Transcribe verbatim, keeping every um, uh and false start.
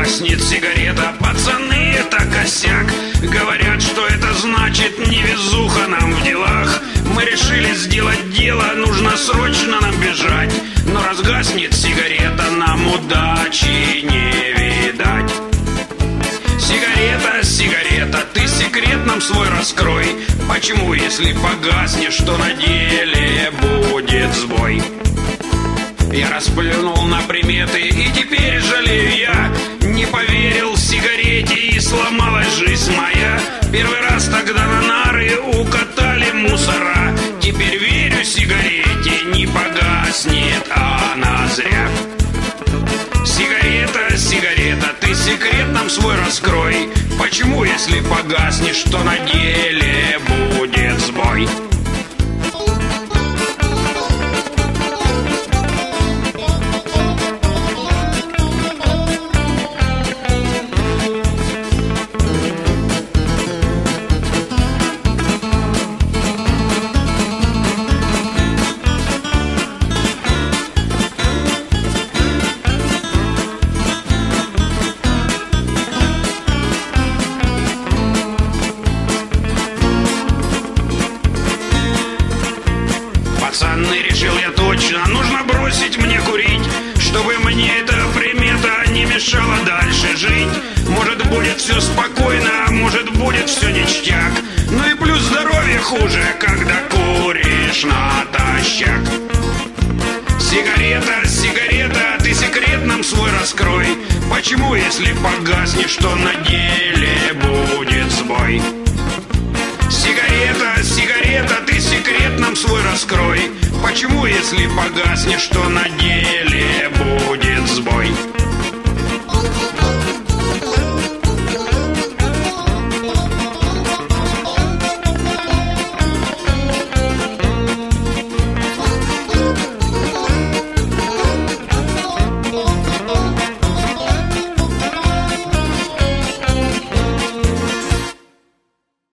гаснет сигарета. Пацаны, это косяк. Говорят, что это значит невезуха нам в делах. Мы решили сделать дело, нужно срочно нам бежать. Но раз гаснет сигарета, нам удачи не видать. Сигарета, сигарета, ты секрет нам свой раскрой. Почему, если погаснешь, что на деле будет сбой? Я расплюнул на приметы, и теперь жалею я. Не поверил сигарете, и сломалась жизнь моя. Первый раз тогда на нары укатали мусора. Теперь верю сигарете, не погаснет она зря. Сигарета, сигарета, ты секрет нам свой раскрой. Почему, если погаснешь, что на деле будет сбой? Пацаны, решил я точно, нужно бросить мне курить, чтобы мне эта примета не мешала дальше жить. Может, будет все спокойно, может, будет все ништяк. Ну и плюс здоровье хуже, когда куришь натощак. Сигарета, сигарета, ты секрет нам свой раскрой. Почему, если погаснешь, что на деле будет сбой? Сигарета, сигарета, ты секрет нам свой раскрой. Почему, если погаснешь, что на деле будет сбой?